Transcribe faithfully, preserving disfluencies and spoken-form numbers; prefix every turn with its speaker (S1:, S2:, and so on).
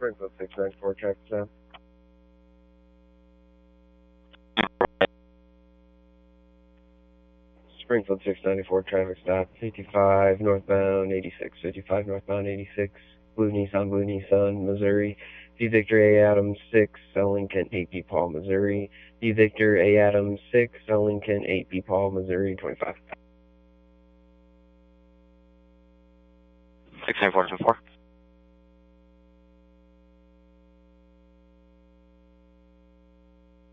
S1: Springfield six nine four, traffic stop. Springfield six ninety-four, traffic stop. fifty-five northbound eighty-six. fifty-five northbound eighty-six. Blue Nissan, Blue Nissan, Missouri. D Victor A Adams six, L Lincoln eight B Paul, Missouri. D Victor A Adams six, L Lincoln eight B Paul, Missouri, twenty-five.
S2: six nine four two four.